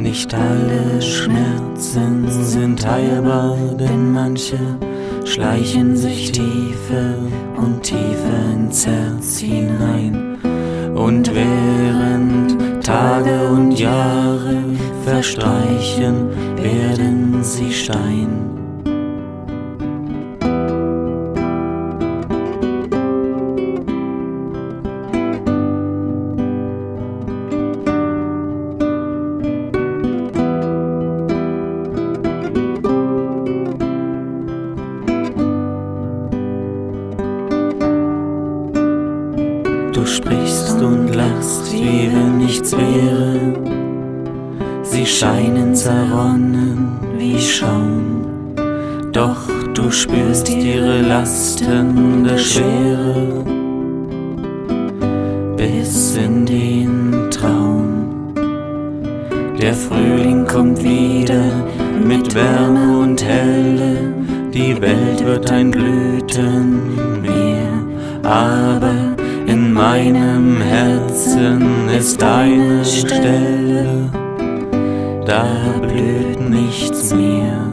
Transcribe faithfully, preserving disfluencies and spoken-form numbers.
Nicht alle Schmerzen sind heilbar, denn manche schleichen sich tiefer und tiefer ins Herz hinein. Und während Tage und Jahre verstreichen, werden sie Stein. Du sprichst und lachst, wie wenn nichts wäre. Sie scheinen zerronnen wie Schaum, doch du spürst ihre lastende Schwere bis in den Traum. Der Frühling kommt wieder mit Wärme und Helle, die Welt wird ein Blütenmeer, aber in meinem Herzen ist eine Stelle, da blüht nichts mehr.